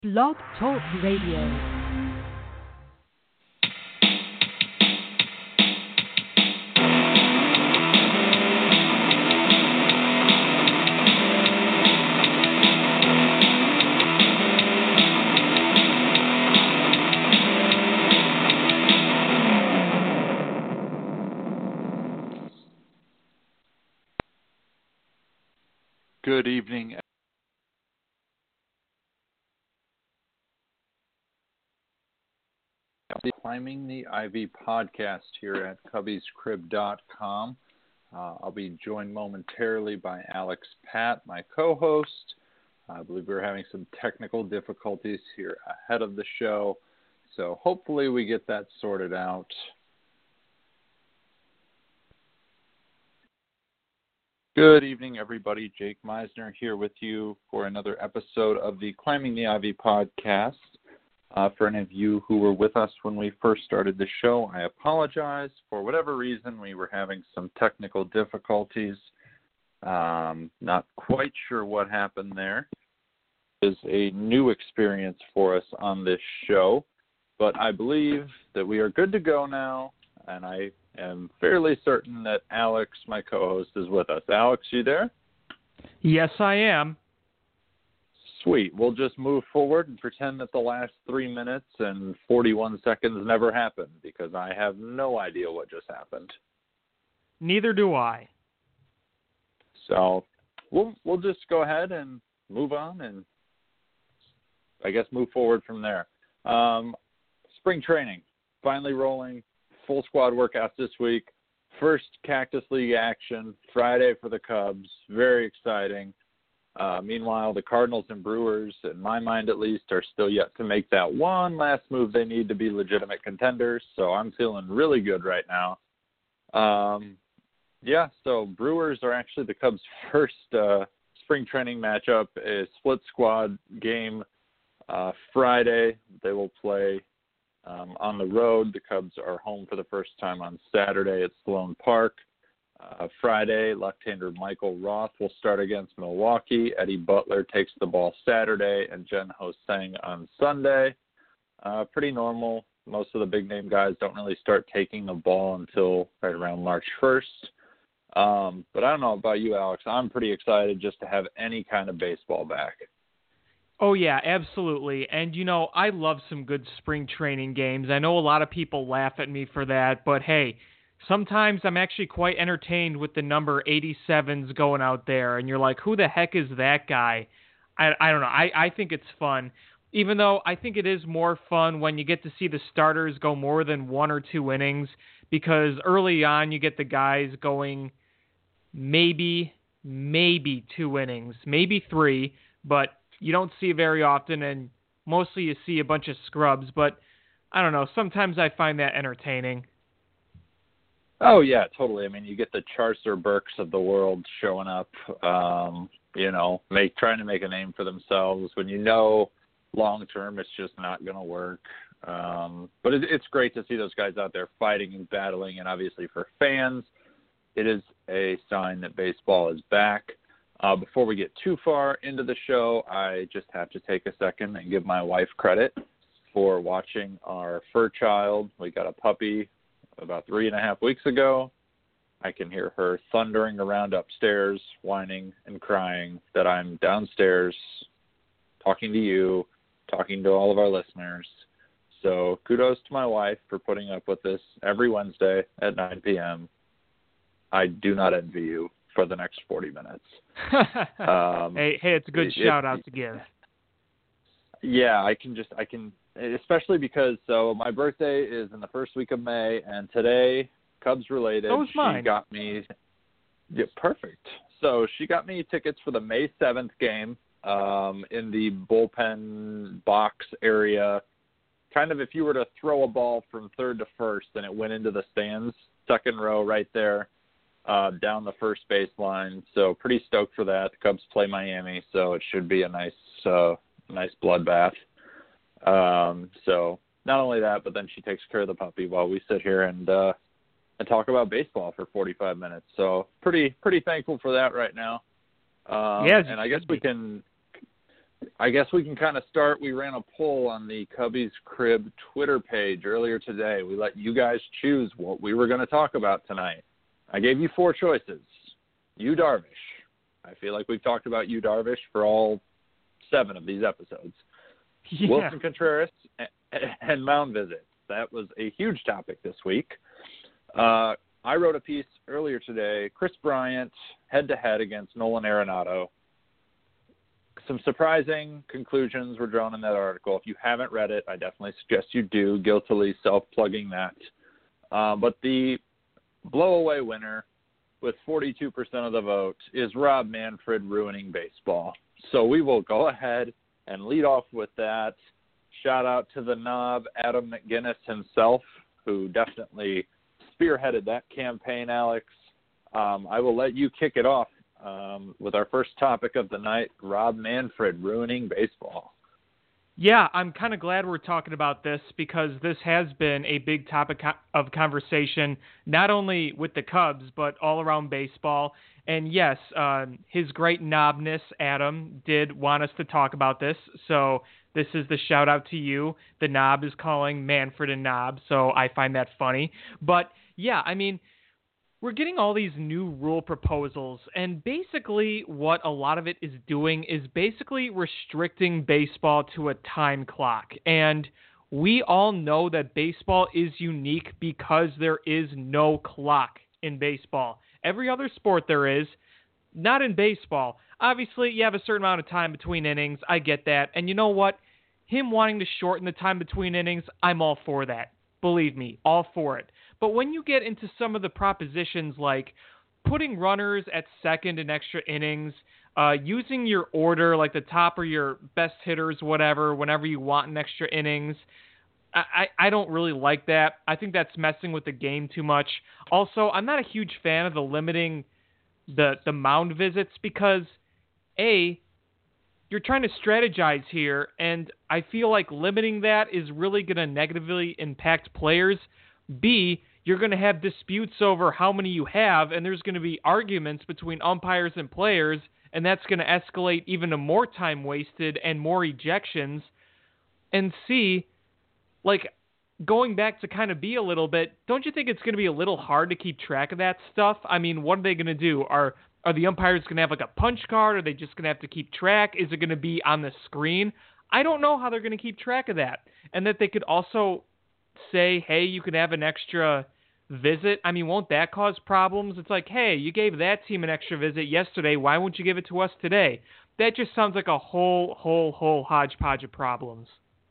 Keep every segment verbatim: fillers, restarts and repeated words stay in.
Blog Talk Radio. Good evening. Climbing the Ivy podcast here at cubbies crib dot com. Uh, I'll be joined momentarily by Alex Pat, my co-host. I believe we're having some technical difficulties here ahead of the show, so hopefully we get that sorted out. Good evening, everybody. Jake Meisner here with you for another episode of the Climbing the Ivy podcast. Uh, for any of you who were with us when we first started the show, I apologize. For whatever reason, we were having some technical difficulties. Um, not quite sure what happened there. It is a new experience for us on this show, but I believe that we are good to go now, and I am fairly certain that Alex, my co-host, is with us. Alex, you there? Yes, I am. Sweet. We'll just move forward and pretend that the last three minutes and forty-one seconds never happened, because I have no idea what just happened. Neither do I. So we'll we'll just go ahead and move on and I guess move forward from there. Um, spring training, finally rolling. Full squad workouts this week. First Cactus League action Friday for the Cubs. Very exciting. Uh, meanwhile, the Cardinals and Brewers, in my mind at least, are still yet to make that one last move they need to be legitimate contenders. So I'm feeling really good right now. Um, yeah, so Brewers are actually the Cubs' first uh, spring training matchup, a split squad game uh, Friday. They will play um, on the road. The Cubs are home for the first time on Saturday at Sloan Park. Uh, Friday, left-hander Michael Roth will start against Milwaukee. Eddie Butler takes the ball Saturday, and Jen Ho-Sang on Sunday. Uh, pretty normal. Most of the big-name guys don't really start taking the ball until right around March first. Um, but I don't know about you, Alex. I'm pretty excited just to have any kind of baseball back. Oh, yeah, absolutely. And, you know, I love some good spring training games. I know a lot of people laugh at me for that, but hey, sometimes I'm actually quite entertained with the number eighty-sevens going out there, and you're like, who the heck is that guy? I, I don't know. I, I think it's fun, even though I think it is more fun when you get to see the starters go more than one or two innings, because early on you get the guys going maybe, maybe two innings, maybe three, but you don't see it very often, and mostly you see a bunch of scrubs, but I don't know. Sometimes I find that entertaining. Oh, yeah, totally. I mean, you get the Charcer Burks of the world showing up, um, you know, make trying to make a name for themselves when you know long-term it's just not going to work. Um, but it, it's great to see those guys out there fighting and battling, and obviously for fans, it is a sign that baseball is back. Uh, before we get too far into the show, I just have to take a second and give my wife credit for watching our fur child. We got a puppy about three and a half weeks ago. I can hear her thundering around upstairs, whining and crying that I'm downstairs talking to you, talking to all of our listeners. So kudos to my wife for putting up with this every Wednesday at nine p.m. I do not envy you for the next forty minutes. um, hey, hey, it's a good it, shout it, out to give. Yeah, I can just, I can, especially because, so my birthday is in the first week of May, and today, Cubs related, So is mine. she got me, yeah, perfect. So she got me tickets for the May seventh game um, in the bullpen box area. Kind of if you were to throw a ball from third to first and it went into the stands, second row right there, uh, down the first baseline. So pretty stoked for that. The Cubs play Miami, so it should be a nice, uh, nice bloodbath. Um, so not only that, but then she takes care of the puppy while we sit here and uh, and talk about baseball for forty-five minutes. So pretty pretty thankful for that right now. Um, yes, and I guess we can I guess we can kind of start. We ran a poll on the Cubbies Crib Twitter page earlier today. We let you guys choose what we were going to talk about tonight. I gave you four choices. Yu Darvish. I feel like we've talked about Yu Darvish for all seven of these episodes. Yeah. Wilson Contreras and mound visits. That was a huge topic this week. Uh, I wrote a piece earlier today, Chris Bryant head-to-head against Nolan Arenado. Some surprising conclusions were drawn in that article. If you haven't read it, I definitely suggest you do, guiltily self-plugging that. Uh, but the blow-away winner with forty-two percent of the vote is Rob Manfred ruining baseball. So we will go ahead and lead off with that. Shout out to the knob, Adam McGinnis himself, who definitely spearheaded that campaign, Alex. Um, I will let you kick it off um, with our first topic of the night, Rob Manfred ruining baseball. Yeah, I'm kind of glad we're talking about this because this has been a big topic of conversation, not only with the Cubs, but all around baseball. And yes, uh, his great knobness, Adam, did want us to talk about this. So this is the shout out to you. The knob is calling Manfred a knob, so I find that funny. But yeah, I mean, we're getting all these new rule proposals, and basically what a lot of it is doing is basically restricting baseball to a time clock. And we all know that baseball is unique because there is no clock in baseball. Every other sport there is, not in baseball. Obviously, you have a certain amount of time between innings. I get that. And you know what? Him wanting to shorten the time between innings, I'm all for that. Believe me, all for it. But when you get into some of the propositions like putting runners at second in extra innings, uh, using your order like the top or your best hitters, whatever, whenever you want in extra innings, I, I, I don't really like that. I think that's messing with the game too much. Also, I'm not a huge fan of the limiting the, the mound visits because, A, you're trying to strategize here, and I feel like limiting that is really going to negatively impact players. B, you're going to have disputes over how many you have, and there's going to be arguments between umpires and players, and that's going to escalate even to more time wasted and more ejections. And C, like, going back to kind of B a little bit, don't you think it's going to be a little hard to keep track of that stuff? I mean, what are they going to do? Are are the umpires going to have like a punch card? Are they just going to have to keep track? Is it going to be on the screen? I don't know how they're going to keep track of that. And that they could also say, hey, you can have an extra visit. I mean, won't that cause problems? It's like, hey, you gave that team an extra visit yesterday. Why won't you give it to us today? That just sounds like a whole, whole, whole hodgepodge of problems.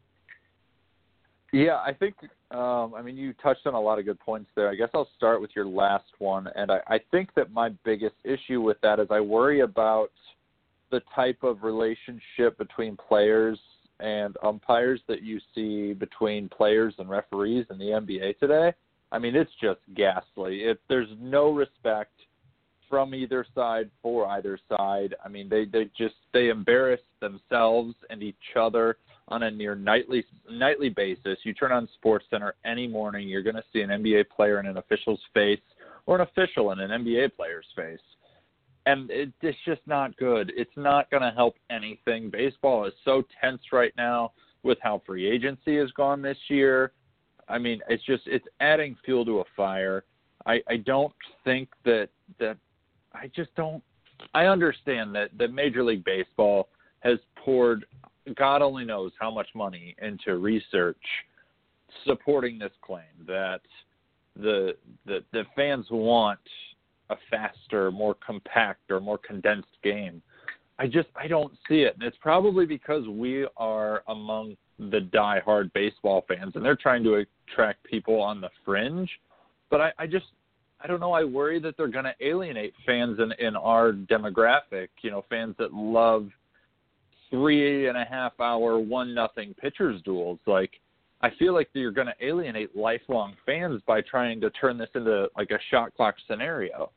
Yeah, I think, um, I mean, you touched on a lot of good points there. I guess I'll start with your last one. And I, I think that my biggest issue with that is I worry about the type of relationship between players and umpires that you see between players and referees in the N B A today. I mean, it's just ghastly. It, there's no respect from either side for either side. I mean, they, they just, they embarrass themselves and each other on a near nightly nightly basis. You turn on SportsCenter any morning, you're going to see an N B A player in an official's face or an official in an N B A player's face. And it, it's just not good. It's not going to help anything. Baseball is so tense right now with how free agency has gone this year. I mean, it's just, it's adding fuel to a fire. I, I don't think that, that, I just don't, I understand that, that Major League Baseball has poured God only knows how much money into research supporting this claim that the, the, the fans want a faster, more compact, or more condensed game. I just, I don't see it. And it's probably because we are among the diehard baseball fans, and they're trying to attract people on the fringe. But I, I just, I don't know. I worry that they're going to alienate fans in, in our demographic, you know, fans that love three and a half hour, one nothing pitchers duels. Like, I feel like you're going to alienate lifelong fans by trying to turn this into like a shot clock scenario.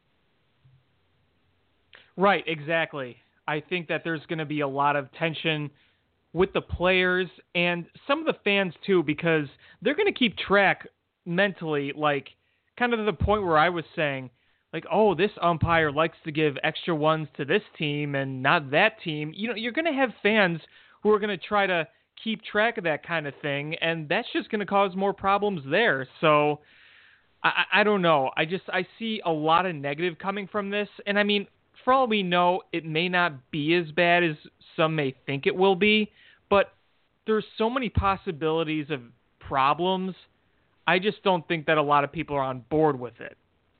Right, exactly. I think that there's going to be a lot of tension with the players and some of the fans too, because they're going to keep track mentally, like kind of to the point where I was saying, like, oh, this umpire likes to give extra ones to this team and not that team. You know, you're going to have fans who are going to try to keep track of that kind of thing, and that's just going to cause more problems there. So I, I don't know. I just I see a lot of negative coming from this, and I mean, for all we know, it may not be as bad as some may think it will be, but there's so many possibilities of problems. I just don't think that a lot of people are on board with it.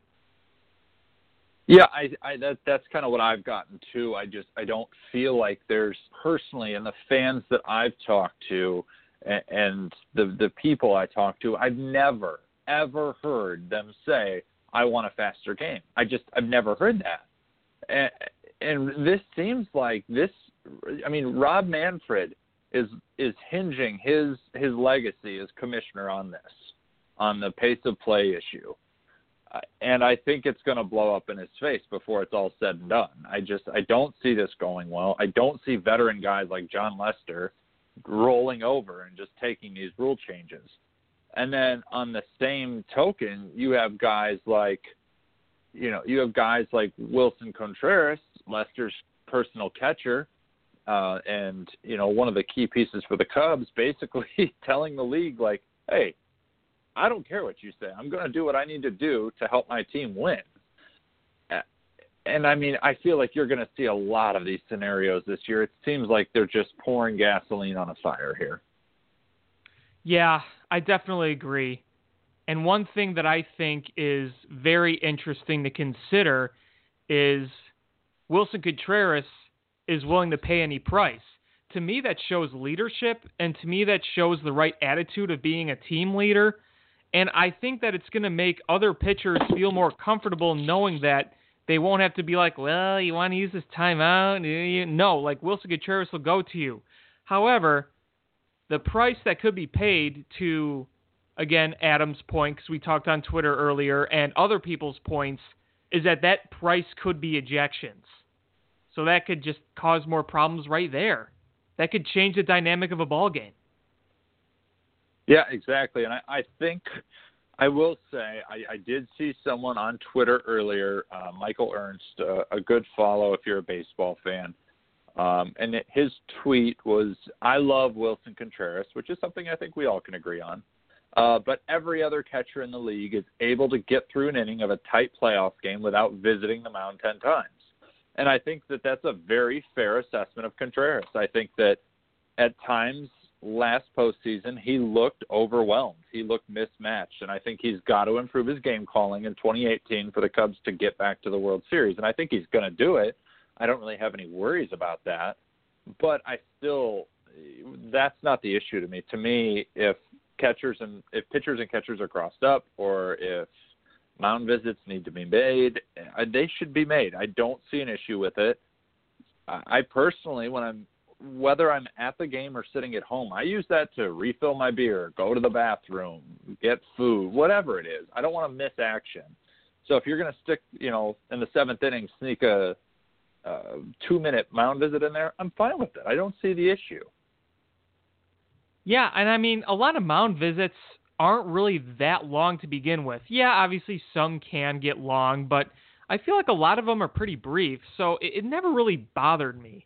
Yeah, I, I that that's kind of what I've gotten to. I just I don't feel like there's personally, and the fans that I've talked to, and, and the the people I talk to, I've never ever heard them say, "I want a faster game." I just I've never heard that, and, and this seems like this. I mean, Rob Manfred is is hinging his his legacy as commissioner on this, on the pace of play issue. Uh, and I think it's going to blow up in his face before it's all said and done. I just I don't see this going well. I don't see veteran guys like John Lester rolling over and just taking these rule changes. And then on the same token, you have guys like, you know, you have guys like Wilson Contreras, Lester's personal catcher, uh, and, you know, one of the key pieces for the Cubs, basically telling the league, like, hey, I don't care what you say. I'm going to do what I need to do to help my team win. And, I mean, I feel like you're going to see a lot of these scenarios this year. It seems like they're just pouring gasoline on a fire here. Yeah, I definitely agree. And one thing that I think is very interesting to consider is Wilson Contreras is willing to pay any price. To me, that shows leadership, and to me, that shows the right attitude of being a team leader. And I think that it's going to make other pitchers feel more comfortable knowing that they won't have to be like, well, you want to use this timeout? No, like Wilson Contreras will go to you. However, the price that could be paid to, again, Adam's point, because we talked on Twitter earlier, and other people's points, is that that price could be ejections. So that could just cause more problems right there. That could change the dynamic of a ball game. Yeah, exactly. And I, I think I will say I, I did see someone on Twitter earlier, uh, Michael Ernst, uh, a good follow if you're a baseball fan. Um, and it, his tweet was, I love Wilson Contreras, which is something I think we all can agree on. Uh, but every other catcher in the league is able to get through an inning of a tight playoff game without visiting the mound ten times. And I think that that's a very fair assessment of Contreras. I think that at times last postseason, he looked overwhelmed. He looked mismatched. And I think he's got to improve his game calling in twenty eighteen for the Cubs to get back to the World Series. And I think he's going to do it. I don't really have any worries about that. But I still, that's not the issue to me. To me, if catchers and if pitchers and catchers are crossed up, or if mound visits need to be made, they should be made. I don't see an issue with it. I personally, when I'm, whether I'm at the game or sitting at home, I use that to refill my beer, go to the bathroom, get food, whatever it is. I don't want to miss action. So if you're going to stick, you know, in the seventh inning, sneak a, a two-minute mound visit in there, I'm fine with it. I don't see the issue. Yeah, and I mean, a lot of mound visits aren't really that long to begin with. Yeah, obviously some can get long, but I feel like a lot of them are pretty brief, so it, it never really bothered me.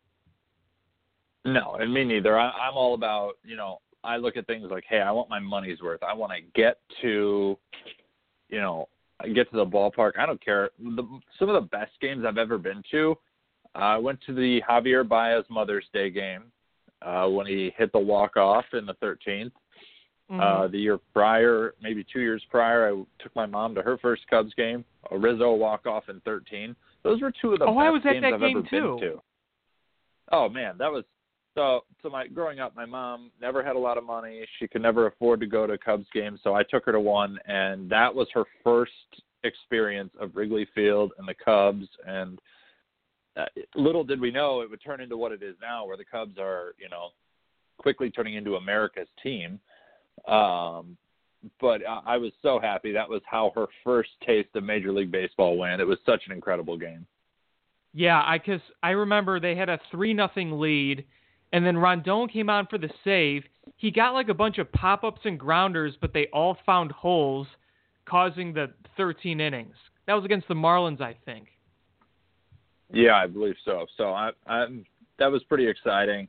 No, and me neither. I, I'm all about, you know, I look at things like, hey, I want my money's worth. I want to get to, you know, get to the ballpark. I don't care. The, some of the best games I've ever been to, uh, I went to the Javier Baez Mother's Day game uh, when he hit the walk-off in the thirteenth. Mm-hmm. Uh, the year prior, maybe two years prior, I took my mom to her first Cubs game, a Rizzo walk-off in thirteen. Those were two of the oh, best I was at games that I've game ever too. been to. Oh, man, that was so. So my growing up, my mom never had a lot of money. She could never afford to go to Cubs games, so I took her to one, and that was her first experience of Wrigley Field and the Cubs. And uh, little did we know it would turn into what it is now, where the Cubs are, you know, quickly turning into America's team. Um, but I, I was so happy. That was how her first taste of Major League Baseball went. It was such an incredible game. Yeah, I cause I remember they had a three nothing lead, and then Rondon came on for the save. He got like a bunch of pop-ups and grounders, but they all found holes, causing the thirteen innings. That was against the Marlins, I think. Yeah, I believe so. So I, I that was pretty exciting.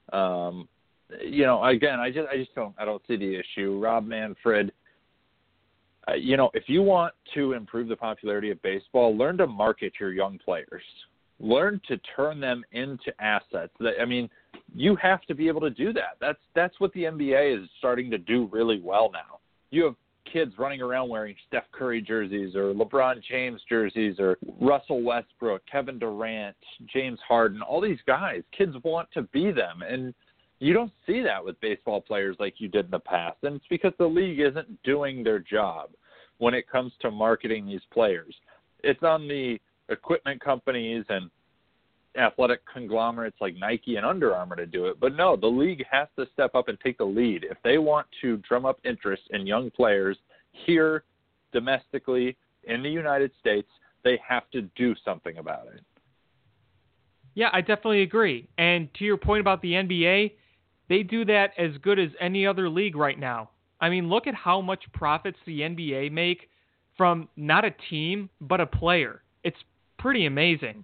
Um, you know, again, I just I just don't I don't see the issue. Rob Manfred, uh, you know, if you want to improve the popularity of baseball, learn to market your young players. Learn to turn them into assets. I mean, you have to be able to do that. That's that's what the N B A is starting to do really well now. You have kids running around wearing Steph Curry jerseys or LeBron James jerseys or Russell Westbrook, Kevin Durant, James Harden, all these guys. Kids want to be them, and you don't see that with baseball players like you did in the past. And it's because the league isn't doing their job when it comes to marketing these players. It's on the equipment companies and athletic conglomerates like Nike and Under Armour to do it. But no, the league has to step up and take the lead. If they want to drum up interest in young players here domestically in the United States, they have to do something about it. Yeah, I definitely agree. And to your point about the N B A, they do that as good as any other league right now. I mean, look at how much profits the N B A make from not a team, but a player. It's pretty amazing.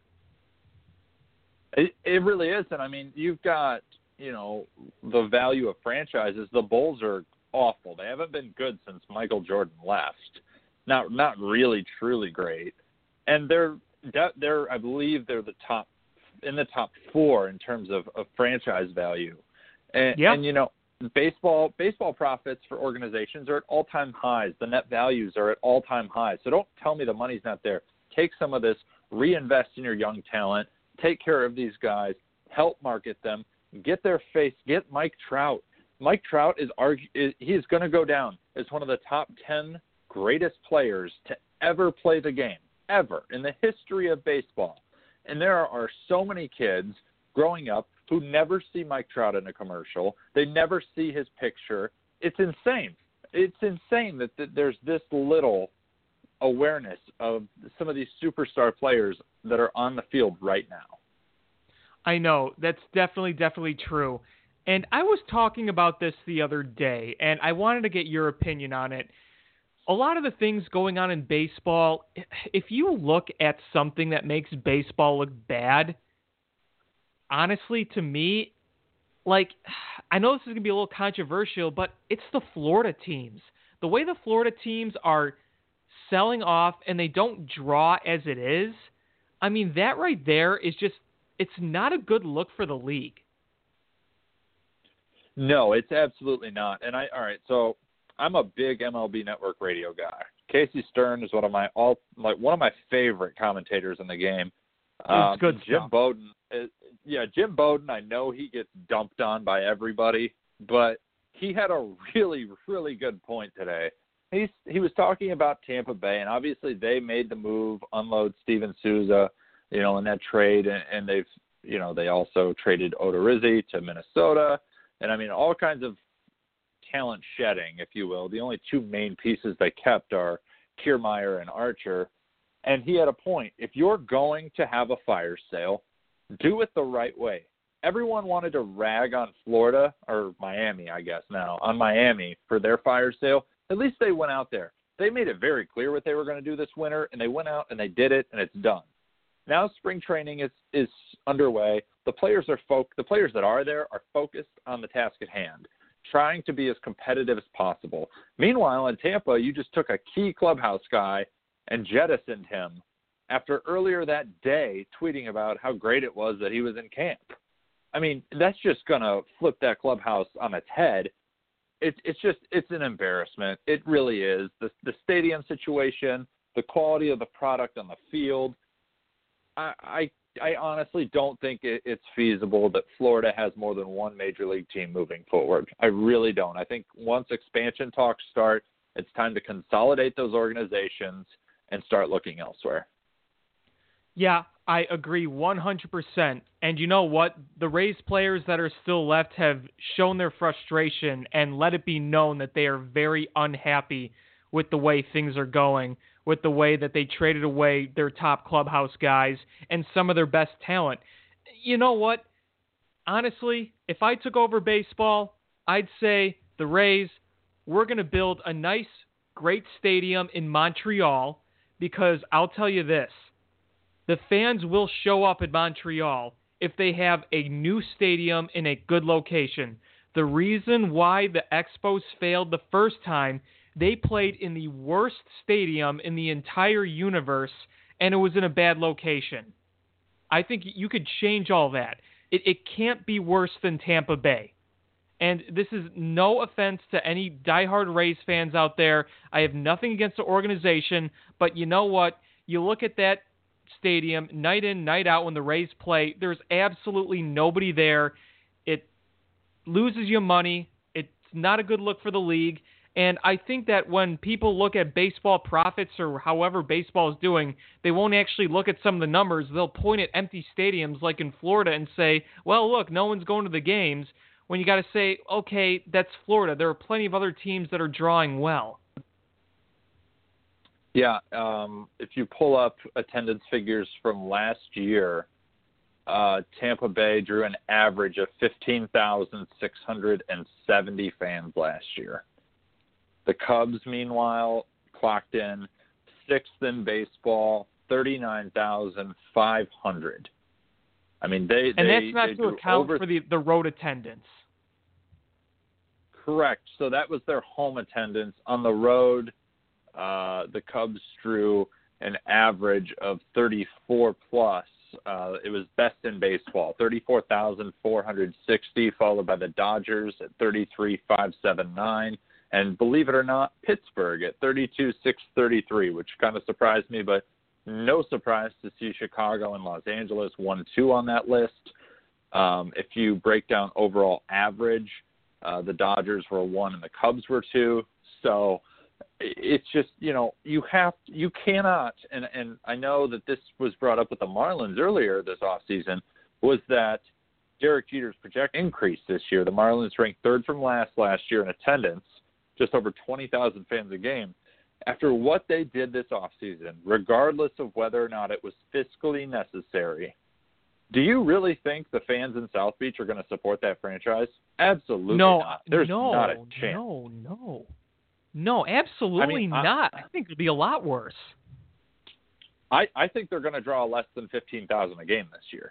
It, it really is. And, I mean, you've got, you know, the value of franchises. The Bulls are awful. They haven't been good since Michael Jordan left. Not not really, truly great. And they're, they're I believe they're the top, in the top four in terms of, of franchise value. And, yep. and, you know, baseball baseball profits for organizations are at all-time highs. The net values are at all-time highs. So don't tell me the money's not there. Take some of this, reinvest in your young talent, take care of these guys, help market them, get their face, get Mike Trout. Mike Trout is, argue, is he's going to go down as one of the top ten greatest players to ever play the game, ever, in the history of baseball. And there are so many kids growing up who never see Mike Trout in a commercial. They never see his picture. It's insane. It's insane that, that there's this little awareness of some of these superstar players that are on the field right now. I know. That's definitely, definitely true. And I was talking about this the other day, and I wanted to get your opinion on it. A lot of the things going on in baseball, if you look at something that makes baseball look bad, honestly, to me, like, I know this is going to be a little controversial, but it's the Florida teams. The way the Florida teams are selling off and they don't draw as it is, I mean, that right there is just, it's not a good look for the league. No, it's absolutely not. And I, all right, so I'm a big M L B Network radio guy. Casey Stern is one of my all, like one of my favorite commentators in the game. It's um, good Jim stuff. Bowden, is, yeah, Jim Bowden. I know he gets dumped on by everybody, but he had a really, really good point today. He's, he was talking about Tampa Bay, and obviously they made the move, unload Steven Souza, you know, in that trade, and, and they've, you know, they also traded Odorizzi to Minnesota, and I mean, all kinds of talent shedding, if you will. The only two main pieces they kept are Kiermaier and Archer, and he had a point. If you're going to have a fire sale, do it the right way. Everyone wanted to rag on Florida, or Miami, I guess now, on Miami for their fire sale. At least they went out there. They made it very clear what they were going to do this winter, and they went out and they did it, and it's done. Now spring training is, is underway. The players are folk. The players that are there are focused on the task at hand, trying to be as competitive as possible. Meanwhile, in Tampa, you just took a key clubhouse guy and jettisoned him after earlier that day tweeting about how great it was that he was in camp. I mean, that's just going to flip that clubhouse on its head. It's it's just it's an embarrassment. It really is. The the stadium situation, the quality of the product on the field. I I, I honestly don't think it, it's feasible that Florida has more than one major league team moving forward. I really don't. I think once expansion talks start, it's time to consolidate those organizations and start looking elsewhere. Yeah, I agree one hundred percent. And you know what? The Rays players that are still left have shown their frustration and let it be known that they are very unhappy with the way things are going, with the way that they traded away their top clubhouse guys and some of their best talent. You know what? Honestly, if I took over baseball, I'd say the Rays, we're going to build a nice, great stadium in Montreal, because I'll tell you this, the fans will show up in Montreal, if they have a new stadium in a good location. The reason why the Expos failed the first time, they played in the worst stadium in the entire universe, and it was in a bad location. I think you could change all that. It, it can't be worse than Tampa Bay. And this is no offense to any diehard Rays fans out there. I have nothing against the organization, but you know what? You look at that stadium night in, night out when the Rays play, there's absolutely nobody there. It loses you money. It's not a good look for the league. And I think that when people look at baseball profits or however baseball is doing, they won't actually look at some of the numbers. They'll point at empty stadiums like in Florida and say, well, look, no one's going to the games. When you got to say, okay, that's Florida. There are plenty of other teams that are drawing well. Yeah, um, if you pull up attendance figures from last year, uh, Tampa Bay drew an average of fifteen thousand six hundred seventy fans last year. The Cubs, meanwhile, clocked in sixth in baseball, thirty-nine thousand five hundred. I mean, they and they, that's not they to account over... for the, the road attendance. Correct. So that was their home attendance. On the road, uh, the Cubs drew an average of thirty-four plus. Uh, it was best in baseball, thirty-four thousand four hundred sixty, followed by the Dodgers at thirty-three thousand five hundred seventy-nine. And believe it or not, Pittsburgh at thirty-two thousand six hundred thirty-three, which kind of surprised me, but no surprise to see Chicago and Los Angeles one two on that list. Um, if you break down overall average, uh, the Dodgers were one and the Cubs were two. So it's just, you know, you have, you cannot, and, and I know that this was brought up with the Marlins earlier this offseason, was that Derek Jeter's projected increase this year. The Marlins ranked third from last last year in attendance, just over twenty thousand fans a game. After what they did this offseason, regardless of whether or not it was fiscally necessary, do you really think the fans in South Beach are going to support that franchise? Absolutely no, not. There's no, not a chance. No, no, no, absolutely I mean, not. I, I think it'll be a lot worse. I, I think they're going to draw less than fifteen thousand a game this year.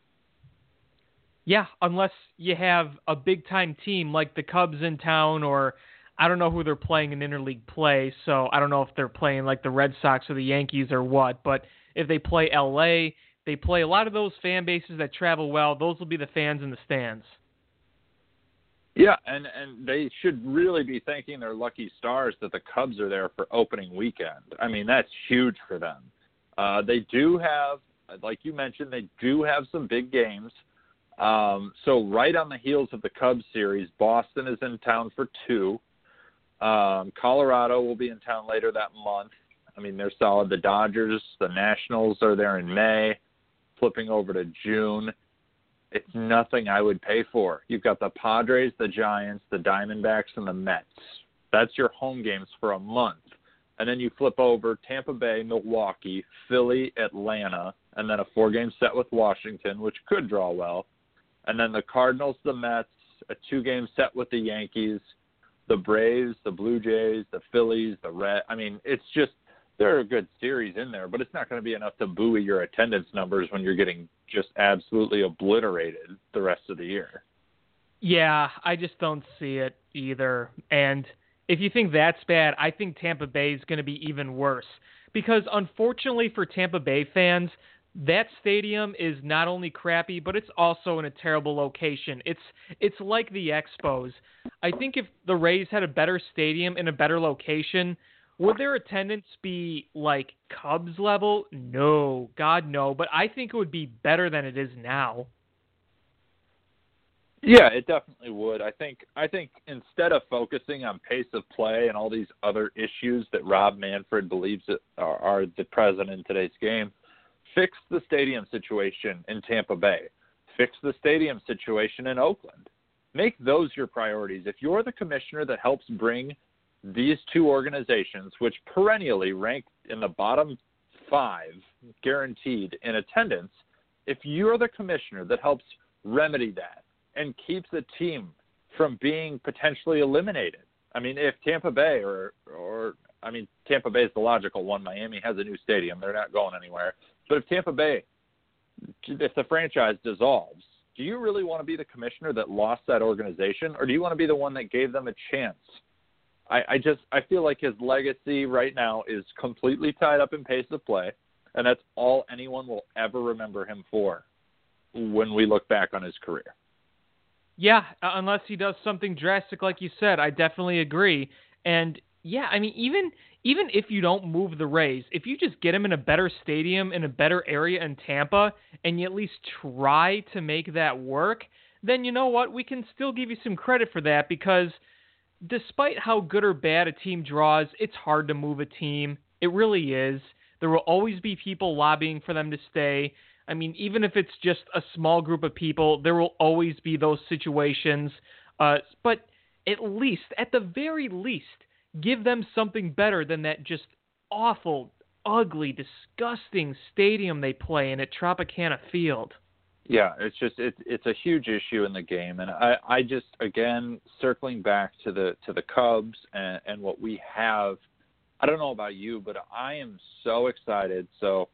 Yeah, unless you have a big-time team like the Cubs in town, or I don't know who they're playing in interleague play, so I don't know if they're playing like the Red Sox or the Yankees or what, but if they play L A, they play a lot of those fan bases that travel well. Those will be the fans in the stands. Yeah, and, and they should really be thanking their lucky stars that the Cubs are there for opening weekend. I mean, that's huge for them. Uh, they do have, like you mentioned, they do have some big games. Um, so right on the heels of the Cubs series, Boston is in town for two. Um, Colorado will be in town later that month. I mean, they're solid. The Dodgers, the Nationals are there in May, flipping over to June. It's nothing I would pay for. You've got the Padres, the Giants, the Diamondbacks, and the Mets. That's your home games for a month. And then you flip over Tampa Bay, Milwaukee, Philly, Atlanta, and then a four-game set with Washington, which could draw well. And then the Cardinals, the Mets, a two-game set with the Yankees, the Braves, the Blue Jays, the Phillies, the Red. I mean, it's just, there are good series in there, but it's not going to be enough to buoy your attendance numbers when you're getting just absolutely obliterated the rest of the year. Yeah, I just don't see it either. And if you think that's bad, I think Tampa Bay is going to be even worse. Because unfortunately for Tampa Bay fans, that stadium is not only crappy, but it's also in a terrible location. It's it's like the Expos. I think if the Rays had a better stadium in a better location, would their attendance be like Cubs level? No, God, no. But I think it would be better than it is now. Yeah, it definitely would. I think I think instead of focusing on pace of play and all these other issues that Rob Manfred believes are, are the present in today's game, fix the stadium situation in Tampa Bay. Fix the stadium situation in Oakland. Make those your priorities. If you're the commissioner that helps bring these two organizations, which perennially rank in the bottom five guaranteed in attendance, if you're the commissioner that helps remedy that and keeps the team from being potentially eliminated. I mean, if Tampa Bay or, or I mean, Tampa Bay is the logical one. Miami has a new stadium. They're not going anywhere. But if Tampa Bay if the franchise dissolves, do you really want to be the commissioner that lost that organization, or do you want to be the one that gave them a chance? I, I just I feel like his legacy right now is completely tied up in pace of play, and that's all anyone will ever remember him for when we look back on his career. Yeah, unless he does something drastic like you said, I definitely agree. And yeah, I mean, even even if you don't move the Rays, if you just get him in a better stadium, in a better area in Tampa, and you at least try to make that work, then you know what? We can still give you some credit for that, because despite how good or bad a team draws, it's hard to move a team. It really is. There will always be people lobbying for them to stay. I mean, even if it's just a small group of people, there will always be those situations. Uh, but at least, at the very least, give them something better than that just awful, ugly, disgusting stadium they play in at Tropicana Field. Yeah, it's just it's it's a huge issue in the game, and I, I just again circling back to the to the Cubs and, and what we have. I don't know about you, but I am so excited. So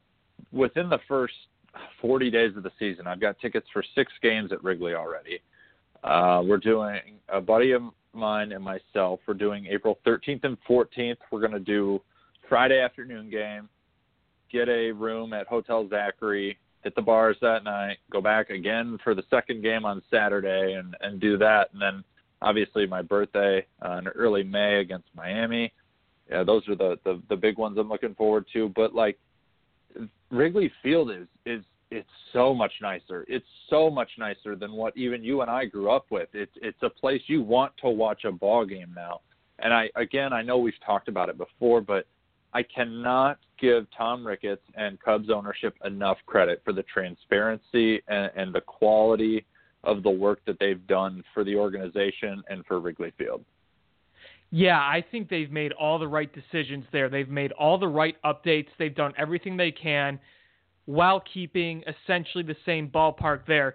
within the first forty days of the season, I've got tickets for six games at Wrigley already. Uh, we're doing a buddy of mine and myself. We're doing April thirteenth and fourteenth. We're going to do Friday afternoon game, get a room at Hotel Zachary, hit the bars that night, go back again for the second game on Saturday and, and do that. And then obviously my birthday uh, in early May against Miami. Yeah, those are the, the, the big ones I'm looking forward to. But like Wrigley Field is, is, it's so much nicer. It's so much nicer than what even you and I grew up with. It's, it's a place you want to watch a ball game now. And I, again, I know we've talked about it before, but I cannot give Tom Ricketts and Cubs ownership enough credit for the transparency and, and the quality of the work that they've done for the organization and for Wrigley Field. Yeah, I think they've made all the right decisions there. They've made all the right updates. They've done everything they can while keeping essentially the same ballpark there.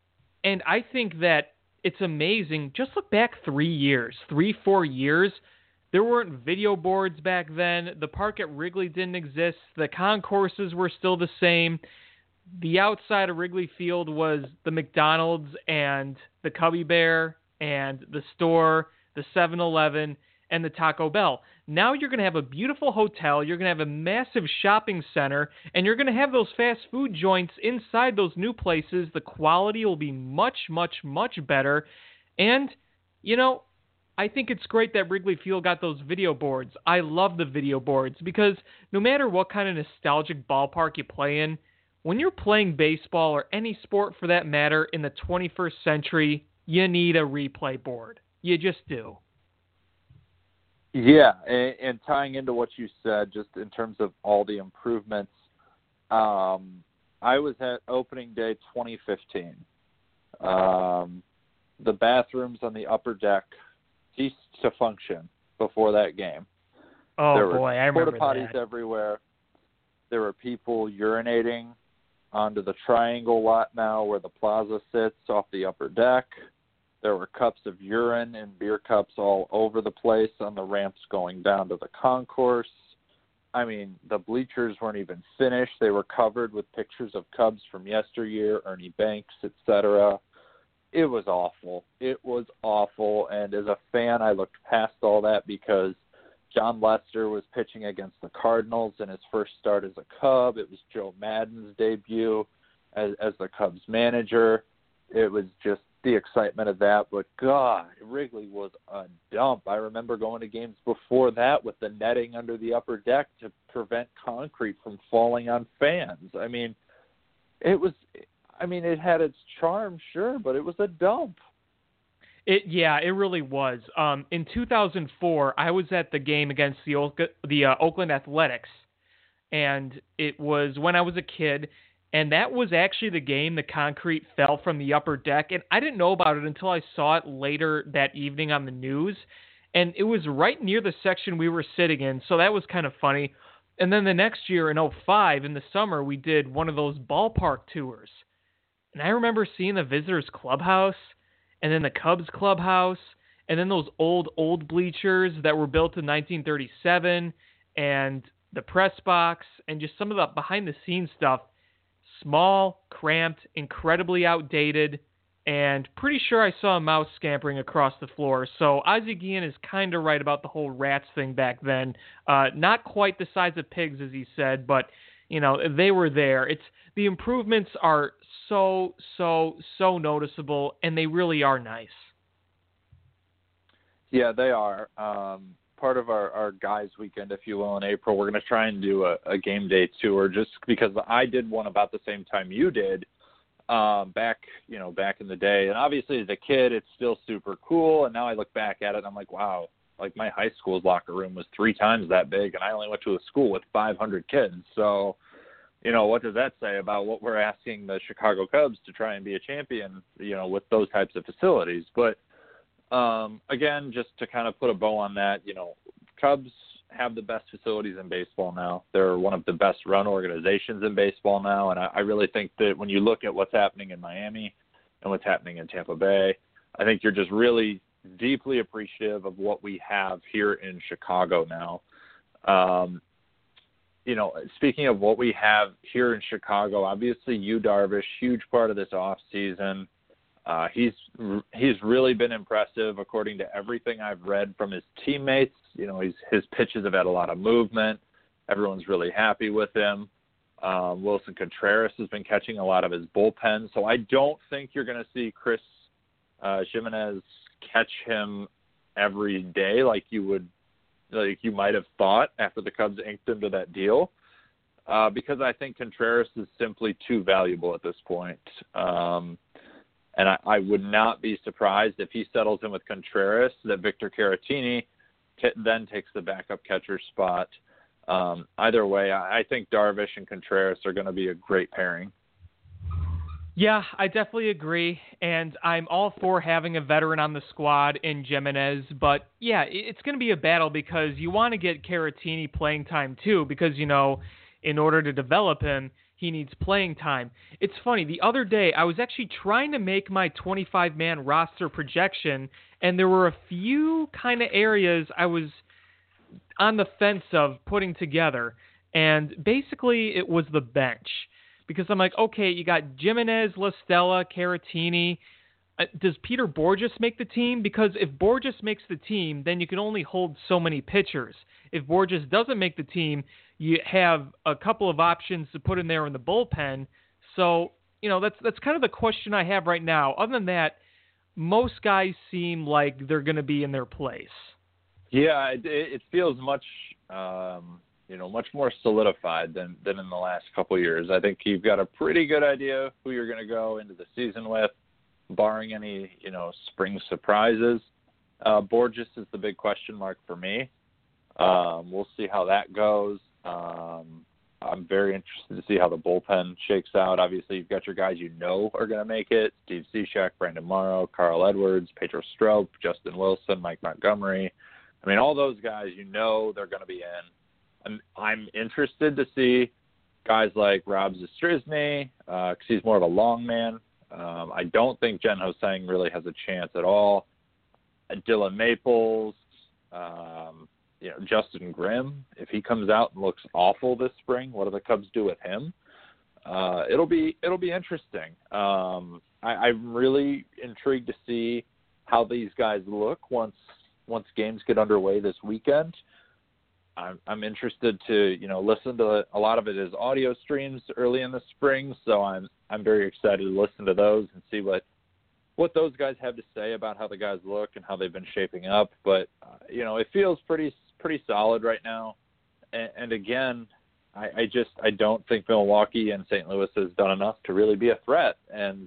And I think that it's amazing. Just look back three years, three, four years. There weren't video boards back then. The park at Wrigley didn't exist. The concourses were still the same. The outside of Wrigley Field was the McDonald's and the Cubby Bear and the store, the seven eleven, and the Taco Bell. Now you're going to have a beautiful hotel. You're going to have a massive shopping center, and you're going to have those fast food joints inside those new places. The quality will be much, much, much better. And, you know, I think it's great that Wrigley Field got those video boards. I love the video boards because no matter what kind of nostalgic ballpark you play in, when you're playing baseball or any sport for that matter in the twenty-first century, you need a replay board. You just do. Yeah, and, and tying into what you said, just in terms of all the improvements, um, I was at opening day twenty fifteen. Um, the bathrooms on the upper deck ceased to function before that game. Oh, there boy, were I remember porta potties that. everywhere. There were people urinating onto the triangle lot now where the plaza sits off the upper deck. There were cups of urine and beer cups all over the place on the ramps going down to the concourse. I mean, the bleachers weren't even finished. They were covered with pictures of Cubs from yesteryear, Ernie Banks, et cetera. It was awful. It was awful. And as a fan, I looked past all that because John Lester was pitching against the Cardinals in his first start as a Cub. It was Joe Maddon's debut as, as the Cubs manager. It was just the excitement of that. But, God, Wrigley was a dump. I remember going to games before that with the netting under the upper deck to prevent concrete from falling on fans. I mean, it was – I mean, it had its charm, sure, but it was a dump. It yeah, it really was. Um, in two thousand four, I was at the game against the Oak, the uh, Oakland Athletics, and it was when I was a kid, and that was actually the game the concrete fell from the upper deck, and I didn't know about it until I saw it later that evening on the news, and it was right near the section we were sitting in, so that was kind of funny. And then the next year in oh five, in the summer, we did one of those ballpark tours. And I remember seeing the visitors' clubhouse, and then the Cubs clubhouse, and then those old, old bleachers that were built in nineteen thirty-seven, and the press box, and just some of the behind-the-scenes stuff. small, cramped, incredibly outdated, and pretty sure I saw a mouse scampering across the floor. So Ozzie Guillen is kind of right about the whole rats thing back then. Uh, not quite the size of pigs, as he said, but, you know, they were there. It's the improvements are so, so, so noticeable, and they really are nice. Yeah, they are. Um, part of our, our guys weekend, if you will, in April, we're going to try and do a, a game day tour just because I did one about the same time you did um, back, you know, back in the day. And obviously as a kid, it's still super cool. And now I look back at it and I'm like, wow, like my high school's locker room was three times that big. And I only went to a school with five hundred kids. So, you know, what does that say about what we're asking the Chicago Cubs to try and be a champion, you know, with those types of facilities? But Um, again, just to kind of put a bow on that, you know, Cubs have the best facilities in baseball now. They're one of the best run organizations in baseball now. And I, I really think that when you look at what's happening in Miami and what's happening in Tampa Bay, I think you're just really deeply appreciative of what we have here in Chicago now. Um, you know, speaking of what we have here in Chicago, obviously Yu Darvish, huge part of this off season. Uh, he's he's really been impressive according to everything I've read from his teammates. You know, he's, his pitches have had a lot of movement. Everyone's really happy with him. Um, Wilson Contreras has been catching a lot of his bullpen. So I don't think you're going to see Chris uh, Gimenez catch him every day like you would, like you might have thought after the Cubs inked him to that deal. Uh, because I think Contreras is simply too valuable at this point. Um, And I, I would not be surprised if he settles in with Contreras, that Victor Caratini t- then takes the backup catcher spot. Um, either way, I, I think Darvish and Contreras are going to be a great pairing. Yeah, I definitely agree, and I'm all for having a veteran on the squad in Gimenez, but yeah, it's going to be a battle because you want to get Caratini playing time too, because, you know, in order to develop him, he needs playing time. It's funny, the other day I was actually trying to make my twenty-five man roster projection, and there were a few kind of areas I was on the fence of putting together, and basically it was the bench. Because I'm like, okay, you got Gimenez, La Stella, Caratini. Uh, does Peter Bourjos make the team? Because if Bourjos makes the team, then you can only hold so many pitchers. If Bourjos doesn't make the team, you have a couple of options to put in there in the bullpen. So, you know, that's that's kind of the question I have right now. Other than that, most guys seem like they're going to be in their place. Yeah, it, it feels much, um, you know, much more solidified than, than in the last couple of years. I think you've got a pretty good idea who you're going to go into the season with, barring any, you know, spring surprises. Uh, Bourjos is the big question mark for me. Um, we'll see how that goes. Um, I'm very interested to see how the bullpen shakes out. Obviously, you've got your guys you know are going to make it. Steve Cishek, Brandon Morrow, Carl Edwards, Pedro Strop, Justin Wilson, Mike Montgomery. I mean, all those guys, you know they're going to be in. I'm, I'm interested to see guys like Rob Zastryzny, because uh, he's more of a long man. Um, I don't think Jen Hosang really has a chance at all. Uh, Dylan Maples, um, you know, Justin Grimm, if he comes out and looks awful this spring, what do the Cubs do with him? Uh, it'll be it'll be interesting. Um, I, I'm really intrigued to see how these guys look once once games get underway this weekend. I'm, I'm interested to you know listen to a lot of it as audio streams early in the spring, so I'm I'm very excited to listen to those and see what what those guys have to say about how the guys look and how they've been shaping up. But uh, you know, it feels pretty pretty solid right now. And, and again, I, I just I don't think Milwaukee and Saint Louis has done enough to really be a threat. And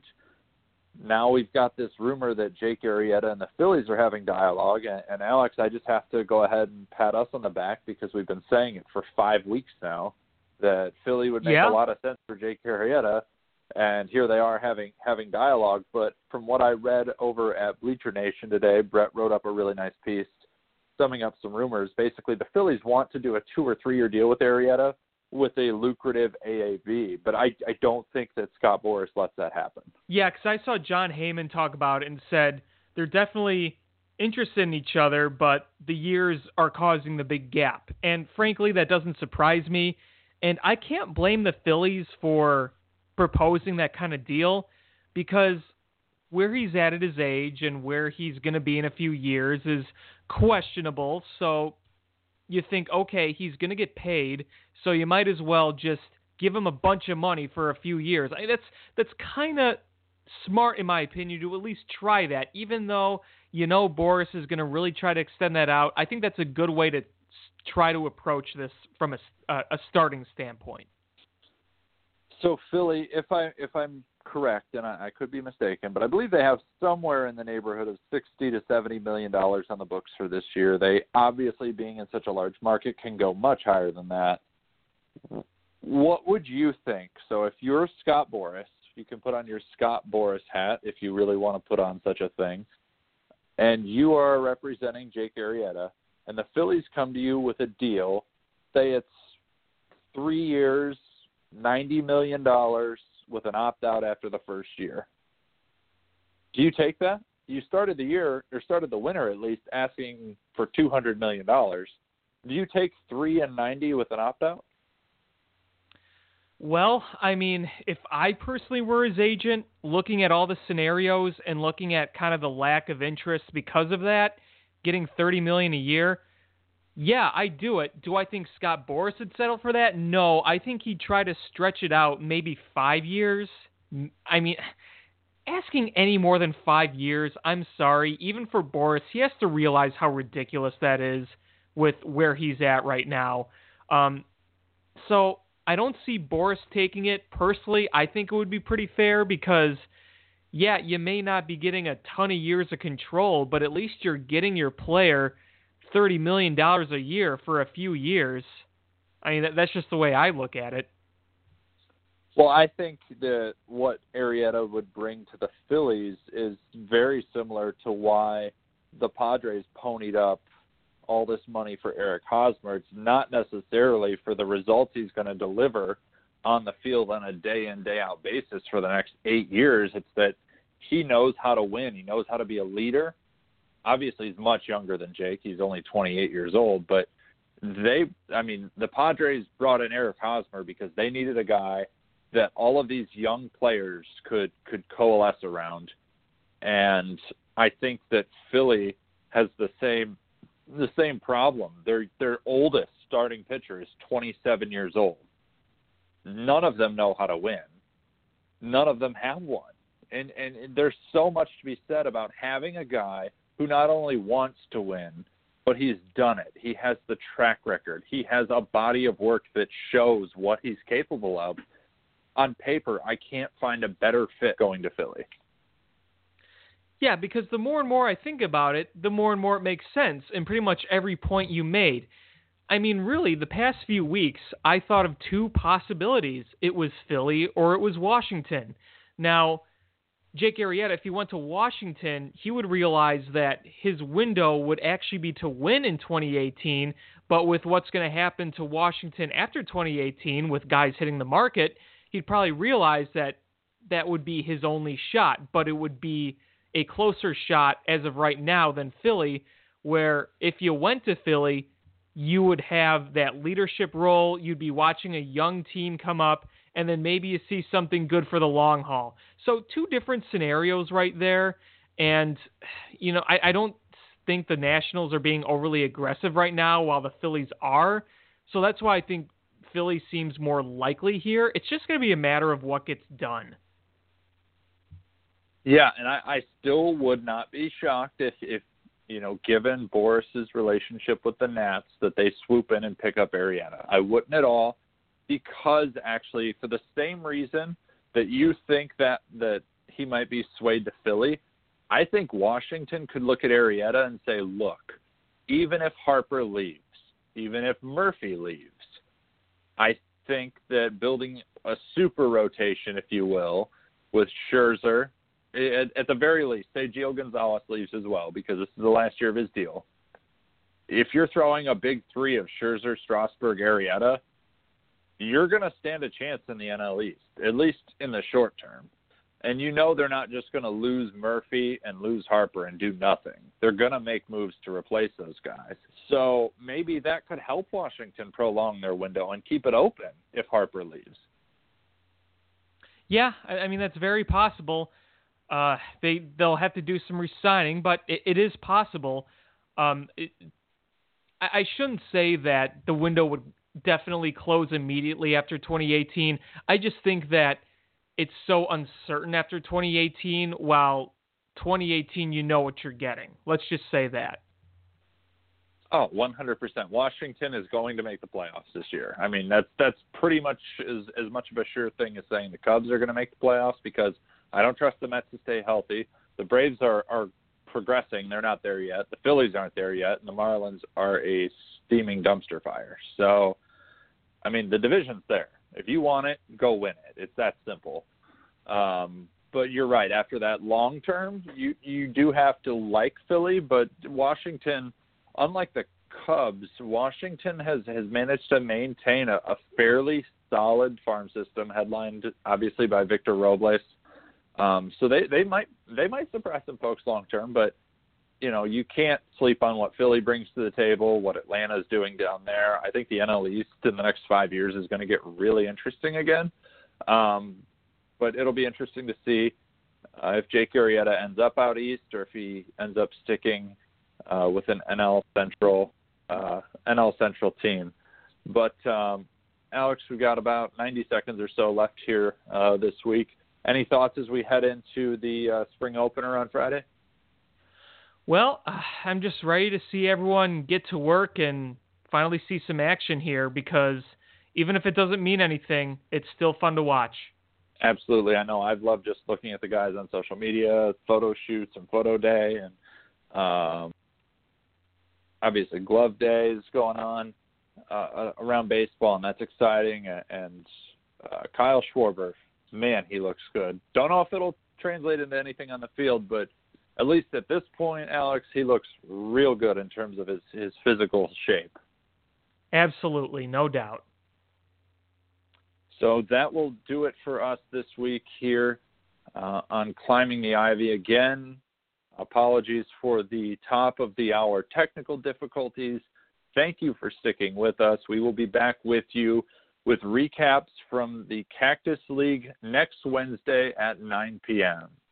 now we've got this rumor that Jake Arrieta and the Phillies are having dialogue. And, and Alex, I just have to go ahead and pat us on the back because we've been saying it for five weeks now that Philly would make yeah. a lot of sense for Jake Arrieta. And here they are having having dialogue. But from what I read over at Bleacher Nation today, Brett wrote up a really nice piece summing up some rumors. Basically, the Phillies want to do a two- or three-year deal with Arrieta with a lucrative A A V. But I, I don't think that Scott Boras lets that happen. Yeah, because I saw John Heyman talk about it and said they're definitely interested in each other, but the years are causing the big gap. And frankly, that doesn't surprise me. And I can't blame the Phillies for proposing that kind of deal because where he's at at his age and where he's going to be in a few years is questionable. So you think, okay, he's going to get paid, so you might as well just give him a bunch of money for a few years. I mean, that's that's kind of smart, in my opinion, to at least try that, even though you know Boris is going to really try to extend that out. I think that's a good way to try to approach this from a, uh, a starting standpoint. So Philly, if I if I'm correct, and I, I could be mistaken, but I believe they have somewhere in the neighborhood of sixty to seventy million dollars on the books for this year. They obviously, being in such a large market, can go much higher than that. What would you think? So if you're Scott Boras, you can put on your Scott Boras hat if you really want to put on such a thing, and you are representing Jake Arrieta, and the Phillies come to you with a deal, say it's three years, ninety million dollars with an opt-out after the first year. Do you take that? You started the year, or started the winter at least, asking for two hundred million dollars. Do you take three and ninety with an opt-out? Well, I mean, if I personally were his agent, looking at all the scenarios and looking at kind of the lack of interest because of that, getting thirty million dollars a year, yeah, I'd do it. Do I think Scott Boras would settle for that? No, I think he'd try to stretch it out maybe five years. I mean, asking any more than five years, I'm sorry, even for Boras, he has to realize how ridiculous that is with where he's at right now. Um, so I don't see Boras taking it. Personally, I think it would be pretty fair because, yeah, you may not be getting a ton of years of control, but at least you're getting your player thirty million dollars a year for a few years. I mean, that, that's just the way I look at it. Well, I think that what Arrieta would bring to the Phillies is very similar to why the Padres ponied up all this money for Eric Hosmer. It's not necessarily for the results he's going to deliver on the field on a day-in, day-out basis for the next eight years. It's that he knows how to win. He knows how to be a leader. Obviously, he's much younger than Jake. He's only twenty-eight years old. But they, I mean, the Padres brought in Eric Hosmer because they needed a guy that all of these young players could, could coalesce around. And I think that Philly has the same the same problem. Their their oldest starting pitcher is twenty-seven years old. None of them know how to win. None of them have one. And and, and there's so much to be said about having a guy who not only wants to win, but he's done it. He has the track record. He has a body of work that shows what he's capable of. On paper, I can't find a better fit going to Philly. Yeah, because the more and more I think about it, the more and more it makes sense in pretty much every point you made. I mean, really, the past few weeks, I thought of two possibilities. It was Philly or it was Washington. Now, Jake Arrieta, if he went to Washington, he would realize that his window would actually be to win in twenty eighteen, but with what's going to happen to Washington after twenty eighteen with guys hitting the market, he'd probably realize that that would be his only shot, but it would be a closer shot as of right now than Philly, where if you went to Philly, you would have that leadership role, you'd be watching a young team come up, and then maybe you see something good for the long haul. So two different scenarios right there, and, you know, I, I don't think the Nationals are being overly aggressive right now while the Phillies are, so that's why I think Philly seems more likely here. It's just going to be a matter of what gets done. Yeah, and I, I still would not be shocked if, if, you know, given Boris's relationship with the Nats, that they swoop in and pick up Arrieta. I wouldn't at all, because actually, for the same reason that you think that, that he might be swayed to Philly, I think Washington could look at Arrieta and say, look, even if Harper leaves, even if Murphy leaves, I think that building a super rotation, if you will, with Scherzer, At, at the very least, say Gio Gonzalez leaves as well, because this is the last year of his deal. If you're throwing a big three of Scherzer, Strasburg, Arrieta, you're going to stand a chance in the N L East, at least in the short term. And you know they're not just going to lose Murphy and lose Harper and do nothing. They're going to make moves to replace those guys. So maybe that could help Washington prolong their window and keep it open if Harper leaves. Yeah, I, I mean, that's very possible. Uh, they, they'll have to do some re-signing, but it, it is possible. Um, it, I, I shouldn't say that the window would definitely close immediately after twenty eighteen. I just think that it's so uncertain after twenty eighteen, while twenty eighteen, you know what you're getting. Let's just say that. Oh, one hundred percent. Washington is going to make the playoffs this year. I mean, that's that's pretty much as, as much of a sure thing as saying the Cubs are going to make the playoffs, because I don't trust the Mets to stay healthy. The Braves are, are progressing. They're not there yet. The Phillies aren't there yet. And the Marlins are a steaming dumpster fire. So, I mean, the division's there. If you want it, go win it. It's that simple. Um, but you're right. After that long term, you, you do have to like Philly, but Washington, unlike the Cubs, Washington has, has managed to maintain a, a fairly solid farm system, headlined obviously by Victor Robles. Um, so they, they might they might surprise some folks long term, but you know, you can't sleep on what Philly brings to the table, what Atlanta is doing down there. I think the N L East in the next five years is going to get really interesting again. Um, but it'll be interesting to see uh, if Jake Arrieta ends up out east, or if he ends up sticking uh, with an N L Central uh, N L Central team. But um, Alex, we've got about ninety seconds or so left here uh, this week. Any thoughts as we head into the uh, spring opener on Friday? Well, uh, I'm just ready to see everyone get to work and finally see some action here, because even if it doesn't mean anything, it's still fun to watch. Absolutely. I know I've loved just looking at the guys on social media, photo shoots and photo day, and um, obviously glove day is going on uh, around baseball, and that's exciting. And uh, Kyle Schwarber, man, he looks good. Don't know if it'll translate into anything on the field, but at least at this point, Alex, he looks real good in terms of his, his physical shape. Absolutely, no doubt. So that will do it for us this week here uh, on Climbing the Ivy. Again, apologies for the top of the hour technical difficulties. Thank you for sticking with us. We will be back with you with recaps from the Cactus League next Wednesday at nine p.m.